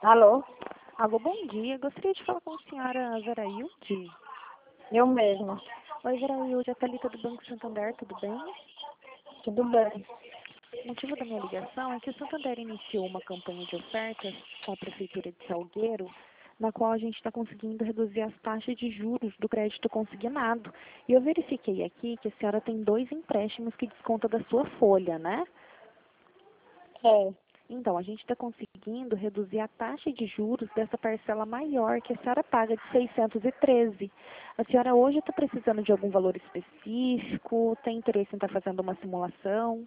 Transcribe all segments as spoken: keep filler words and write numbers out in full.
Alô? Alô, bom dia. Gostaria de falar com a senhora Zarailde. Eu mesma. Oi, Zarailde, a Thalita do Banco Santander, tudo bem? Tudo bem. O motivo da minha ligação é que o Santander iniciou uma campanha de ofertas com a Prefeitura de Salgueiro, na qual a gente está conseguindo reduzir as taxas de juros do crédito consignado. E eu verifiquei aqui que a senhora tem dois empréstimos que desconta da sua folha, né? É. Então, a gente está conseguindo reduzir a taxa de juros dessa parcela maior que a senhora paga de seiscentos e treze. A senhora hoje está precisando de algum valor específico? Tem interesse em estar fazendo uma simulação?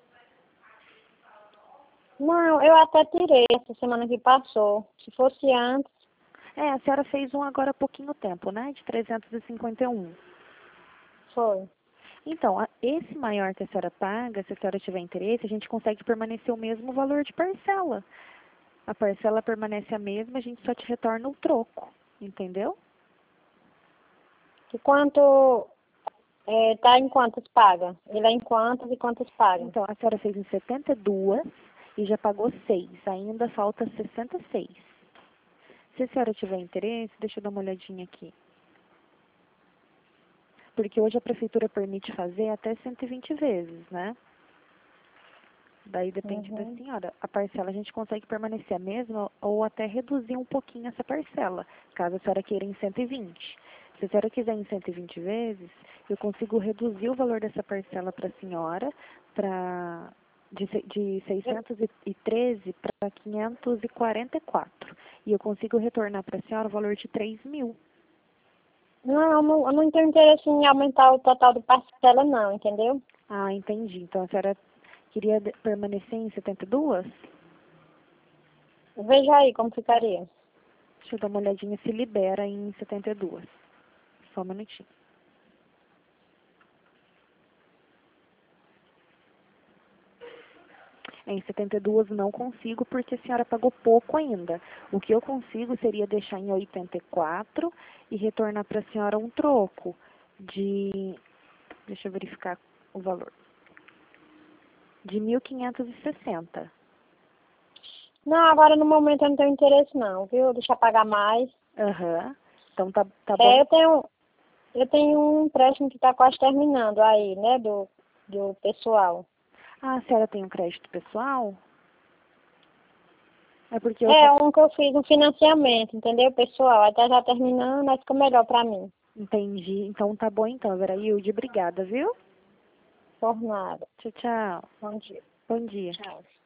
Não, eu até tirei essa semana que passou. Se fosse antes, É, a senhora fez um agora há pouquinho tempo, né? De trezentos e cinquenta e um. foi. Então, a- esse maior que a senhora paga, se a senhora tiver interesse, a gente consegue permanecer o mesmo valor de parcela. A parcela permanece a mesma, a gente só te retorna o troco, entendeu? E quanto... É, tá em quantas paga? Ele é em quantas e quantas paga? Então, a senhora fez em setenta e duas e já pagou seis. Ainda falta sessenta e seis. Se a senhora tiver interesse, deixa eu dar uma olhadinha aqui. Porque hoje a prefeitura permite fazer até cento e vinte vezes, né? Daí depende da Uhum. senhora. A parcela a gente consegue permanecer a mesma ou até reduzir um pouquinho essa parcela, caso a senhora queira em cento e vinte. Se a senhora quiser em cento e vinte vezes, eu consigo reduzir o valor dessa parcela para a senhora para de, se- de seiscentos e treze para quinhentos e quarenta e quatro. E eu consigo retornar para a senhora o valor de três mil. Não, eu não, eu não tenho interesse em aumentar o total de parcela não, entendeu? Ah, entendi. Então a senhora queria de- permanecer em setenta e duas? Veja aí como ficaria. Deixa eu dar uma olhadinha se libera em setenta e duas. Só um minutinho. Em setenta e duas não consigo porque a senhora pagou pouco ainda. O que eu consigo seria deixar em oitenta e quatro e retornar para a senhora um troco de... Deixa eu verificar o valor. De mil quinhentos e sessenta. Não, agora no momento eu não tenho interesse não, viu? Deixa eu pagar mais. Aham. Então tá, tá É, bom. eu tenho, eu tenho um empréstimo que está quase terminando aí, né, do, do pessoal. Ah, a senhora tem um crédito pessoal? É porque eu É só um que eu fiz um financiamento, entendeu, pessoal? Até já terminando, aí fica melhor pra mim. entendi. Então tá bom então, Zarailde. Obrigada, viu? Por nada. Tchau, tchau. Bom dia. Bom dia. Tchau.